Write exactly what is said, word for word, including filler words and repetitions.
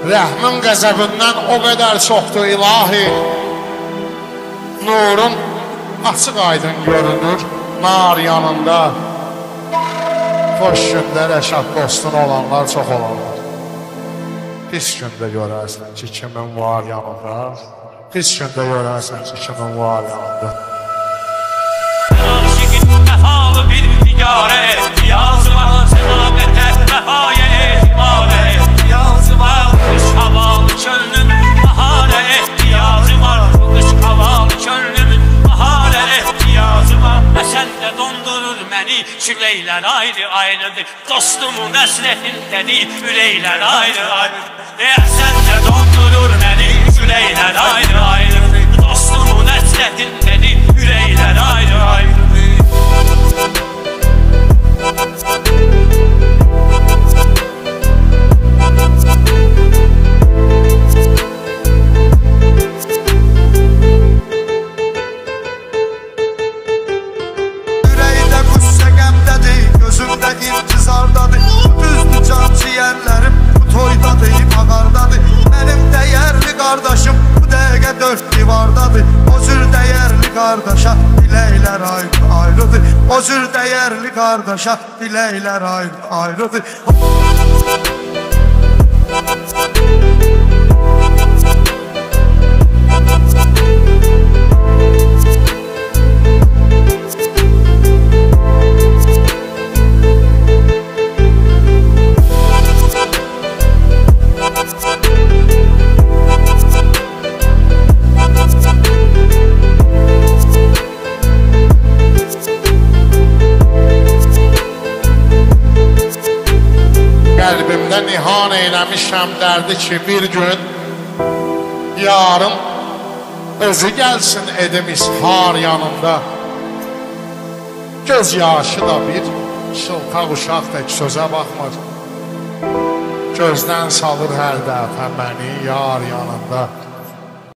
Rəhmin qəzəbindən o qədər çoxdur ilahi. Nurun açıq aydın görünür nar yanında. Xoş gündə rəşad dostun olanlar çox olanlar. Pis gündə görərsən ki, kimin var yanında. Pis gündə görərsən ki, kimin var yanında. Aşıqın məhalı bir nigarə, yazma sədaqətə vəfaya ehtimalə. Yazma qış havalı könlümün baharə ehtiyacı var. Qış havalı könlümün baharə ehtiyacı var. Və sən də dondurur məni, küləklər ayrı ayrıdır. Dostumun əsrətindədir, ürəklər ayrı ayrıdır. Sən də dondurur məni, küləklər ayrı ayrıdır. Dostumun əsrətindədir, ürəklər ayrı ayrıdır. Ürəkdə qüssə qəmdədir, gözümdə intizardadır. Düzdür can ciyərlərim, bu toydadır, ağardadır. Mənim dəyərli qardaşım bu dəqiqə dörd divardadır. O cür dəyərli qardaşa diləklər ayrı ayrıdır. O cür dəyərli qardaşa diləklər ayrı ayrıdır. Qəlbimdə nihan eyləmişəm dərdi ki, bir gün yarın özü gəlsin edim ishar yanında. Göz yaşı da bir şıltaq uşaq tək sözə baxmır. Gözdən salır hər dəfə məni yar yanında.